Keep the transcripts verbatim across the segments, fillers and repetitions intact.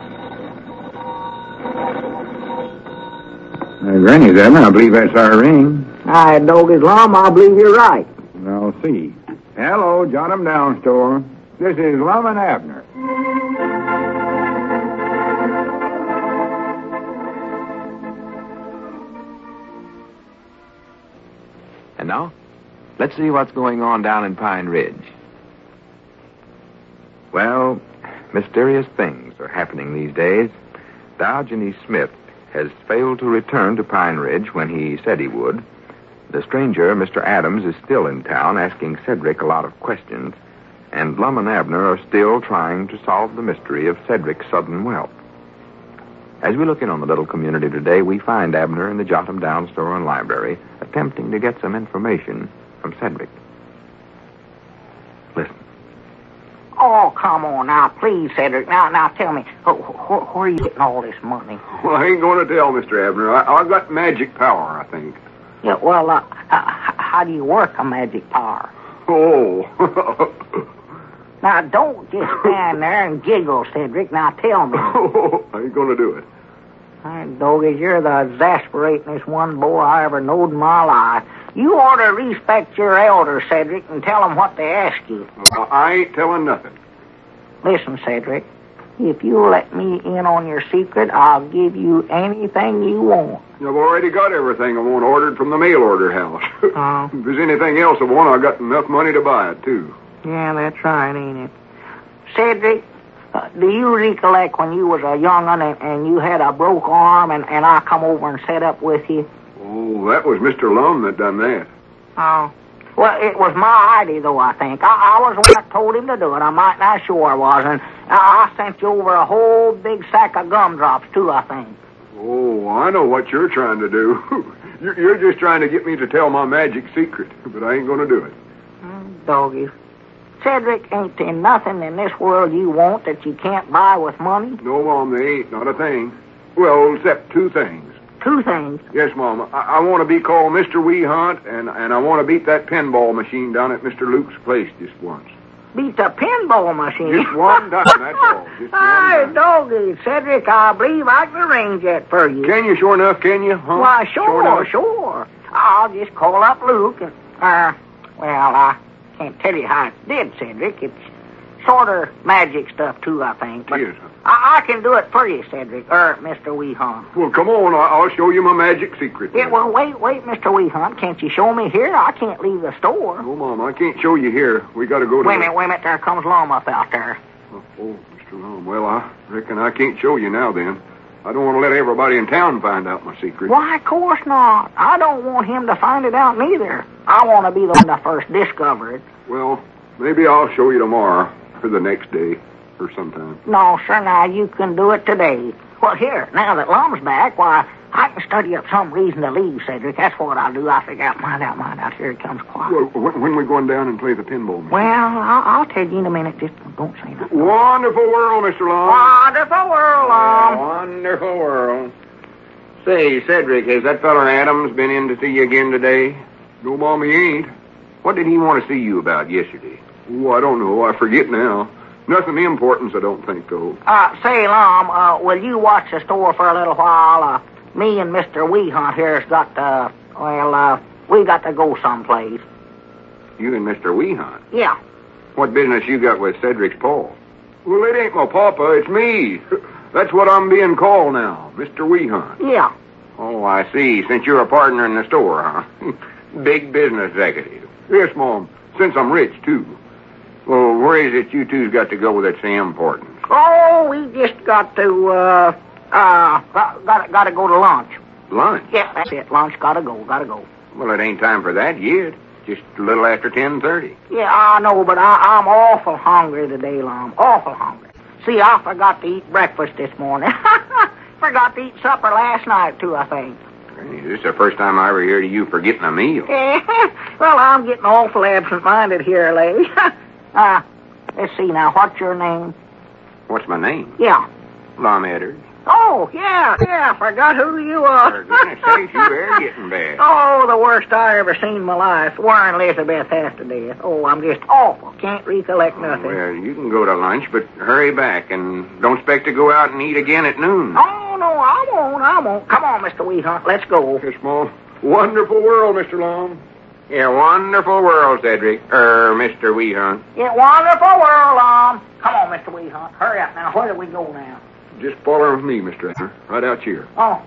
Uh, Granny, Evan, I believe that's our ring. I dog Islam, I believe you're right. I'll see. Hello, Jot 'em Down store. This is Lum and Abner. And now, let's see what's going on down in Pine Ridge. Well, mysterious things are happening these days. Diogenes Smith has failed to return to Pine Ridge when he said he would. The stranger, Mister Adams, is still in town asking Cedric a lot of questions, and Lum and Abner are still trying to solve the mystery of Cedric's sudden wealth. As we look in on the little community today, we find Abner in the Jot 'em Down store and library attempting to get some information from Cedric. Listen. Oh, come on now, please, Cedric. Now, now, tell me, wh- wh- where are you getting all this money? Well, I ain't going to tell, Mister Abner. I, I've got magic power, I think. Yeah, well, uh, uh, h- how do you work a magic power? Oh. Now, don't just stand there and giggle, Cedric. Now, tell me. I ain't going to do it. Hey, doggies, you're the exasperatingest one boy I ever knowed in my life. You ought to respect your elders, Cedric, and tell them what they ask you. Well, I ain't telling nothing. Listen, Cedric, if you let me in on your secret, I'll give you anything you want. I've already got everything I want ordered from the mail order house. Oh. If there's anything else I want, I got enough money to buy it, too. Yeah, that's right, ain't it? Cedric, uh, do you recollect when you was a young'un and, and you had a broke arm and, and I come over and set up with you? Oh, that was Mister Lum that done that. Oh. Well, it was my idea, though, I think. I, I was the one that told him to do it. I might not sure I was. And I, I sent you over a whole big sack of gumdrops, too, I think. Oh, I know what you're trying to do. you're, you're just trying to get me to tell my magic secret, but I ain't going to do it. Mm, doggies. Cedric, ain't there nothing in this world you want that you can't buy with money? No, Mom, there ain't. Not a thing. Well, except two things. Two things? Yes, Mom. I, I want to be called Mister Wee Hunt, and, and I want to beat that pinball machine down at Mister Luke's place just once. Beat the pinball machine? Just one time, that's all. Just one Hey, time. doggy, Cedric, I believe I can arrange that for you. Can you, sure enough, can you? Huh? Why, sure, enough? sure. I'll just call up Luke and, uh, well, I can't tell you how it's did, Cedric. It's sort of magic stuff, too, I think. But Yes. I, I can do it for you, Cedric, or Mister Wee Hunt. Well, come on. I, I'll show you my magic secret. Yeah, well, wait, wait, Mister Wee Hunt. Can't you show me here? I can't leave the store. No, Mom, I can't show you here. We got to go to... Wait a minute, wait a minute. There comes Lomup out there. Oh, oh, Mister Lum. Well, I reckon I can't show you now, then. I don't want to let everybody in town find out my secret. Why, of course not. I don't want him to find it out neither. I want to be the one to first discover it. Well, maybe I'll show you tomorrow, or the next day, or sometime. No, sir, now you can do it today. Well, here, now that Lum's back, why, I can study up some reason to leave, Cedric. That's what I'll do. I'll figure out, mind out, mind out. Here it comes quiet. Well, when, when we going down and play the pinball machine? Well, I'll, I'll tell you in a minute. Just don't say nothing. Wonderful world, Mister Lum. Wonderful world, Lum. Wonderful world. Say, Cedric, has that feller Adams been in to see you again today? No, Mom, he ain't. What did he want to see you about yesterday? Oh, I don't know. I forget now. Nothing of importance, I don't think, though. Uh, say, Lum, uh, will you watch the store for a little while? Uh, me and Mister Wee Hunt here's got to, well, uh, we got to go someplace. You and Mister Wee Hunt? Yeah. What business you got with Cedric's Paul? Well, it ain't my papa, it's me. That's what I'm being called now, Mister Wee Hunt. Yeah. Oh, I see. Since you're a partner in the store, huh? Big business executive. Yes, Mom. Since I'm rich, too. Well, where is it you two's got to go that's so important? Oh, we just got to, uh, uh, got, got, got to go to lunch. Lunch? Yeah, that's it. Lunch, gotta go, gotta go. Well, it ain't time for that yet. Just a little after ten thirty. Yeah, I know, but I, I'm awful hungry today, Lum. Awful hungry. See, I forgot to eat breakfast this morning. Forgot to eat supper last night, too, I think. Hey, this is the first time I ever heard of you forgetting a meal. Well, I'm getting awful absent-minded here, lady. uh, let's see now. What's your name? What's my name? Yeah. Lum Eddard. Oh, Oh, yeah, yeah, I forgot who you are. For goodness sakes, you are getting bad. Oh, the worst I ever seen in my life. Warren Elizabeth has to death. Oh, I'm just awful. Can't recollect nothing. Well, you can go to lunch, but hurry back, and don't expect to go out and eat again at noon. Oh, no, I won't, I won't. Come on, Mister Weehunt, let's go. Yes, Mom. Wonderful world, Mister Long. Yeah, wonderful world, Cedric. Er, Mister Weehunt. Yeah, wonderful world, um. Come on, Mister Weehunt. Hurry up now. Where do we go now? Just follow with me, Mister Abner. Right out here. Oh.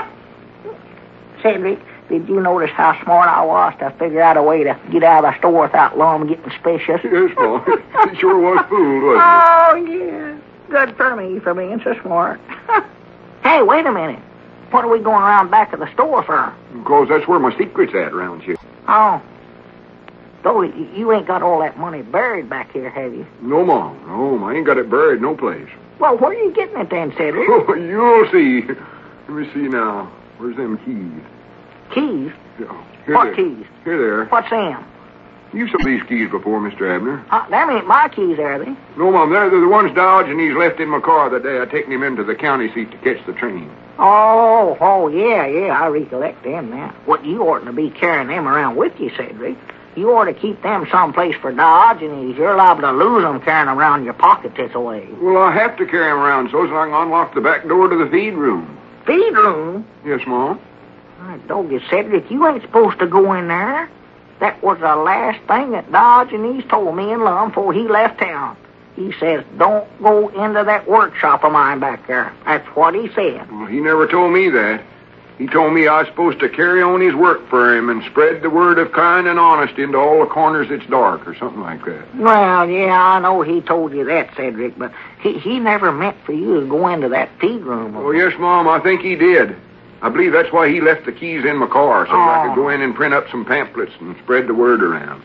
Cedric, did you notice how smart I was to figure out a way to get out of the store without Lum getting suspicious? Yes, Mom. He sure was fooled, wasn't Oh, yeah. Good for me for being so smart. Hey, wait a minute. What are we going around back of the store for? he? Because that's where my secret's at around here. Oh. Though you ain't got all that money buried back here, have you? No, Mom. No, I ain't got it buried no place. Well, where are you getting it then, Cedric? Oh, you'll see. Let me see now. Where's them keys? Keys? Yeah, here What they- keys? Here they are. What's them? You've seen these keys before, Mister Abner. Uh, them ain't my keys, are they? No, Mom, they're, they're the ones Diogenes left in my car the day I taken him into the county seat to catch the train. Oh, oh, yeah, yeah, I recollect them now. What, you oughtn't to be carrying them around with you, Cedric. You ought to keep them someplace for Diogenes. You're liable to lose them carrying them around your pocket this way. Well, I have to carry them around so, so I can unlock the back door to the feed room. Feed room? Yes, Mom. My doggy, Cedric, you ain't supposed to go in there. That was the last thing that Diogenes told me and Lum before he left town. He says, don't go into that workshop of mine back there. That's what he said. Well, he never told me that. He told me I was supposed to carry on his work for him and spread the word of kind and honesty into all the corners that's dark or something like that. Well, yeah, I know he told you that, Cedric, but he, he never meant for you to go into that feed room. Oh, yes, Mom, I think he did. I believe that's why he left the keys in my car, so I could Oh. go in and print up some pamphlets and spread the word around.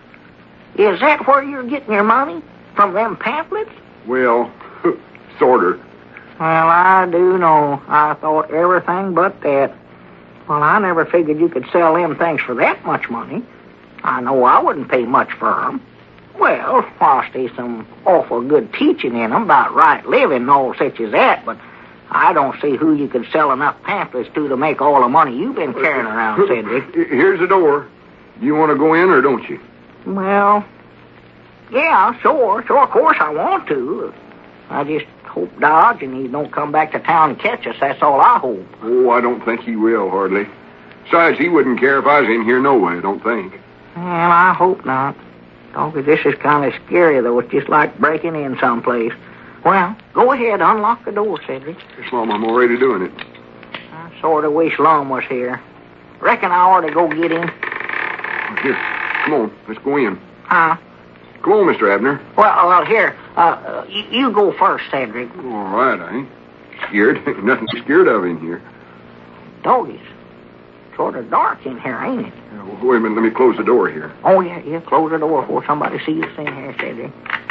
Is that where you're getting your money? From them pamphlets? Well, sorter. Well, I do know. I thought everything but that. Well, I never figured you could sell them things for that much money. I know I wouldn't pay much for them. Well, whilst there's some awful good teaching in them about right living and all such as that, but I don't see who you could sell enough pamphlets to to make all the money you've been carrying around, Cedric. Here's the door. You want to go in or don't you? Well, yeah, sure, sure, of course I want to. I just hope Diogenes don't come back to town and catch us, that's all I hope. Oh, I don't think he will, hardly. Besides, he wouldn't care if I was in here no way, I don't think. Well, I hope not. Doggy, this is kind of scary, though. It's just like breaking in someplace. Well, go ahead, unlock the door, Cedric. Yes, Mom, I'm already doing it. I sort of wish Lum was here. Reckon I ought to go get him. Here, come on, let's go in. Huh? Come on, Mister Abner. Well, well, here, uh, uh, you, you go first, Cedric. All right, I ain't scared. Ain't nothing to be scared of in here. Doggies. Sort of dark in here, ain't it? Yeah, well, wait a minute, let me close the door here. Oh, yeah, yeah, close the door before somebody sees us in here, Cedric.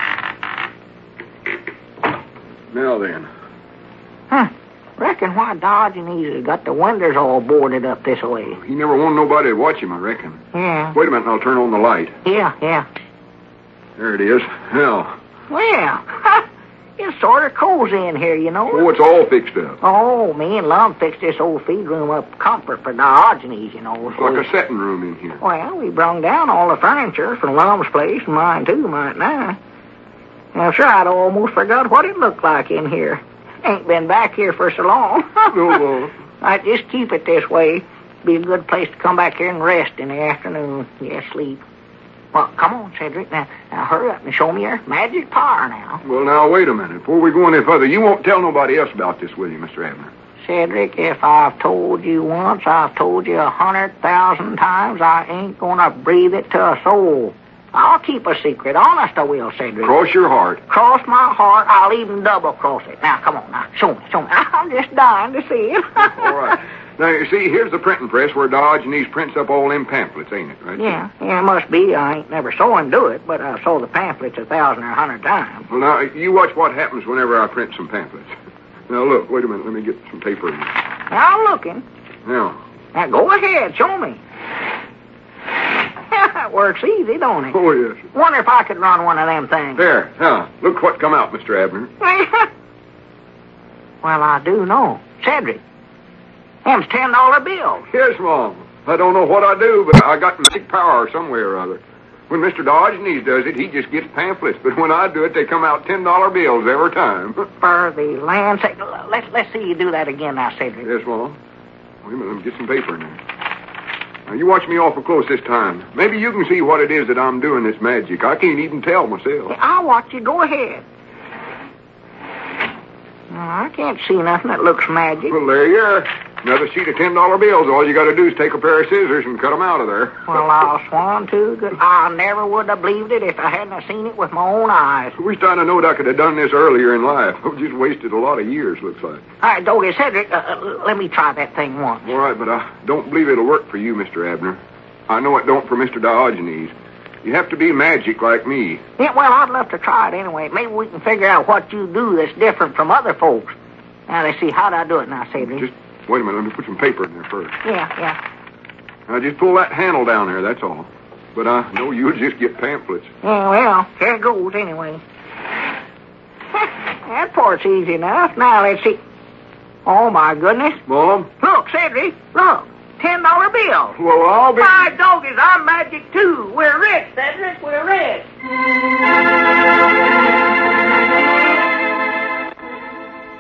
Now then. Huh. Reckon why Diogenes has got the windows all boarded up this way. He never wanted nobody to watch him, I reckon. Yeah. Wait a minute, and I'll turn on the light. Yeah, yeah. There it is. Now. Well, it's sort of cozy in here, you know. Oh, it's all fixed up. Oh, me and Lum fixed this old feed room up comfort for Diogenes, you know. It's like a setting room in here. Well, we brung down all the furniture from Lum's place and mine, too, might now. Well, sure, I'd almost forgot what it looked like in here. Ain't been back here for so long. No, uh, I just keep it this way. Be a good place to come back here and rest in the afternoon. Yeah, sleep. Well, come on, Cedric. Now, now hurry up and show me your magic power now. well, now, wait a minute. Before we go any further, you won't tell nobody else about this, will you, Mister Abner? Cedric, if I've told you once, I've told you a hundred thousand times, I ain't gonna breathe it to a soul. I'll keep a secret. Honest I will, Cedric. Cross your heart. Cross my heart, I'll even double cross it. Now, come on, now, show me, show me. I'm just dying to see it. All right. Now, you see, here's the printing press where Diogenes prints up all them pamphlets, ain't it? Right Yeah, yeah, it must be. I ain't never saw him do it, but I saw the pamphlets a thousand or a hundred times. Well, now, you watch what happens whenever I print some pamphlets. Now, look, wait a minute. Let me get some paper in. Now, I'm looking. Now. Now, go ahead, show me. It works easy, don't it? Oh, yes. Wonder if I could run one of them things. There. Now, look what come out, Mister Abner. Well, I do know. Cedric, them's ten dollar bills. Yes, Mom. I don't know what I do, but I got magic power somewhere or other. When Mister Dodgenese does it, he just gets pamphlets. But when I do it, they come out ten dollar bills every time. For the land's sake, let's, let's see you do that again now, Cedric. Yes, Mom. Wait a minute, let me get some paper in there. Now, you watch me awful close this time. Maybe you can see what it is that I'm doing this magic. I can't even tell myself. I'll watch you. Go ahead. Well, I can't see nothing that looks magic. Well, there you are. Another sheet of ten dollar bills. All you got to do is take a pair of scissors and cut them out of there. Well, I'll swan to good. I never would have believed it if I hadn't seen it with my own eyes. I wish I'd have known I could have done this earlier in life. I've just wasted a lot of years, looks like. All right, Doggy, Cedric, uh, uh, let me try that thing once. All right, but I don't believe it'll work for you, Mister Abner. I know it don't for Mister Diogenes. You have to be magic like me. Yeah, well, I'd love to try it anyway. Maybe we can figure out what you do that's different from other folks. Now, let's see. How'd I do it now, Cedric? Just wait a minute. Let me put some paper in there first. Yeah, yeah. Now, just pull that handle down there, that's all. But I know you'll just get pamphlets. Yeah, well, there it goes anyway. That part's easy enough. Now, let's see. Oh, my goodness. Mom? Look, Cedric, look. Ten dollar bill. Well, I'll be... My doggies, I'm magic too. We're rich, Cedric. We're rich.